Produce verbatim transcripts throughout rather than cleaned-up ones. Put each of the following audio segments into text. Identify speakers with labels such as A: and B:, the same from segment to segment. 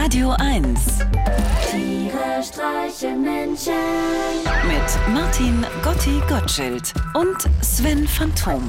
A: Radio eins.
B: Tiere streichen Menschen.
A: Mit Martin Gotti Gottschild und Sven Phantom.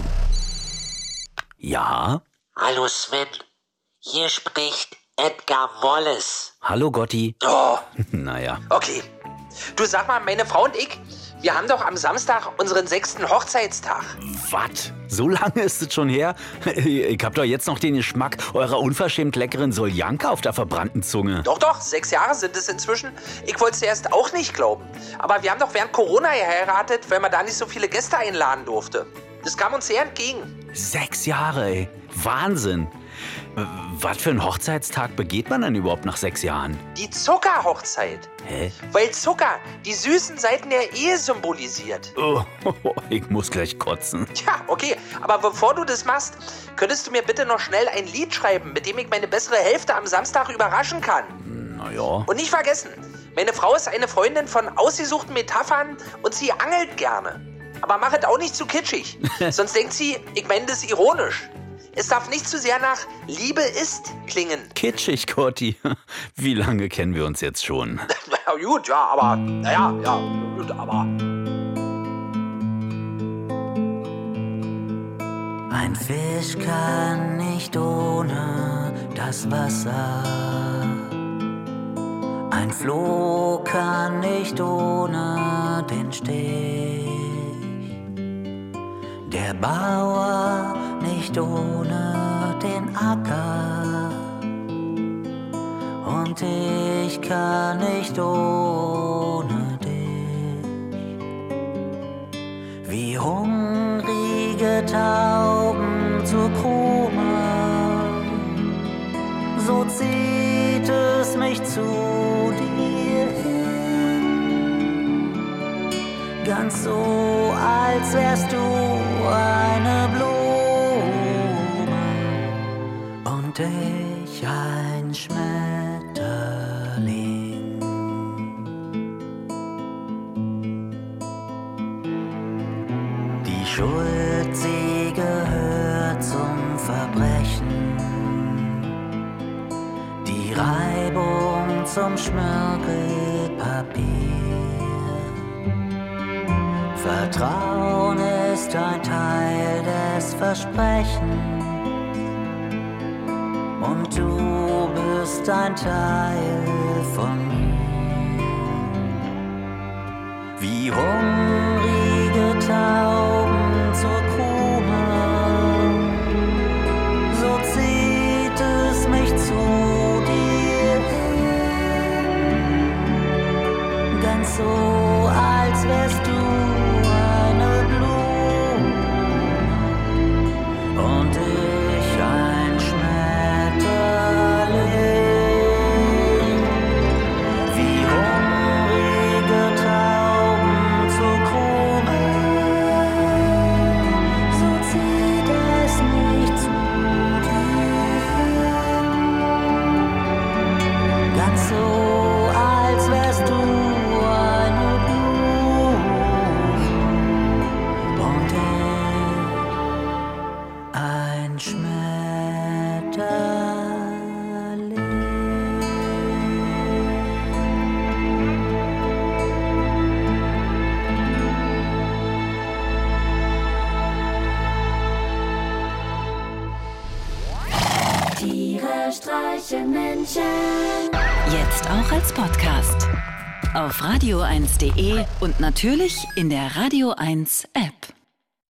C: Ja?
D: Hallo Sven, hier spricht Edgar Wallace.
C: Hallo Gotti.
E: Oh,
C: Naja.
E: okay. Du, sag mal, meine Frau und ich, wir haben doch am Samstag unseren sechsten Hochzeitstag.
C: Was? So lange ist es schon her? Ich hab doch jetzt noch den Geschmack eurer unverschämt leckeren Soljanka auf der verbrannten Zunge.
E: Doch, doch, sechs Jahre sind es inzwischen. Ich wollte es erst auch nicht glauben. Aber wir haben doch während Corona geheiratet, weil man da nicht so viele Gäste einladen durfte. Das kam uns sehr entgegen.
C: Sechs Jahre, ey. Wahnsinn. Was für ein Hochzeitstag begeht man denn überhaupt nach sechs Jahren?
E: Die Zuckerhochzeit.
C: Hä?
E: Weil Zucker die süßen Seiten der Ehe symbolisiert.
C: Oh, ich muss gleich kotzen.
E: Tja, okay, aber bevor du das machst, könntest du mir bitte noch schnell ein Lied schreiben, mit dem ich meine bessere Hälfte am Samstag überraschen kann.
C: Naja.
E: Und nicht vergessen, meine Frau ist eine Freundin von ausgesuchten Metaphern und sie angelt gerne. Aber mach es auch nicht zu kitschig, sonst denkt sie, ich meine das ironisch. Es darf nicht zu sehr nach Liebe ist klingen.
C: Kitschig, Gotti. Wie lange kennen wir uns jetzt schon?
E: Na gut, ja, aber, naja, ja, gut, aber...
F: Ein Fisch kann nicht ohne das Wasser. Ein Floh kann nicht ohne den Stich. Der Bauer nicht ohne den Acker. Und ich kann nicht ohne dich. Wie hungrige Tauben zur Krume, so zieht es mich zu dir hin. Ganz so, als wärst du eine Blume und ich ein Schmetterling. Die Schuld, sie gehört zum Verbrechen, die Reibung zum Schmirgelpapier. Vertrauen ist ein Teil des Versprechens und du bist ein Teil von mir. Wie hungrige Tauben zur Krume, so zieht es mich zu dir hin. Ganz so, als wärst du eine Blume und ich ein Schmetterling. Wie hungrige Tauben zur Krone, so zieht es mich zu dir hin. Ganz so, als wärst du eine Blume und ich ein Schmetterling.
B: Tiere streichen Menschen.
A: Jetzt auch als Podcast. Auf radio eins punkt de und natürlich in der Radio eins App.